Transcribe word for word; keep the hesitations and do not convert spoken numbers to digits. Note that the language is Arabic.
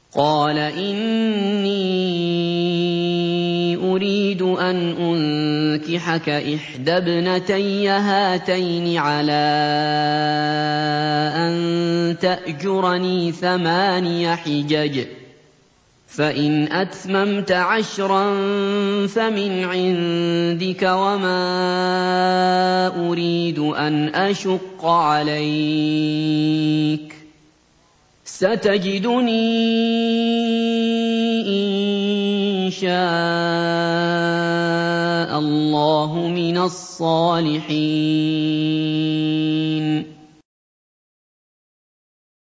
قَالَ إِنِّي أُرِيدُ أَنْ أُنكِحَكَ إِحْدَى ابْنَتَيَّ هَاتَيْنِ عَلَىٰ أَن تَأْجُرَنِي ثَمَانِيَ حِجَجٍ ۖ فَإِنْ أَتْمَمْتَ عَشْرًا فَمِنْ عِندِكَ ۖ وَمَا أُرِيدُ أَنْ أَشُقَّ عَلَيْكَ ۚ سَتَجِدُنِي إِن شَاءَ اللَّهُ مِنَ الصَّالِحِينَ.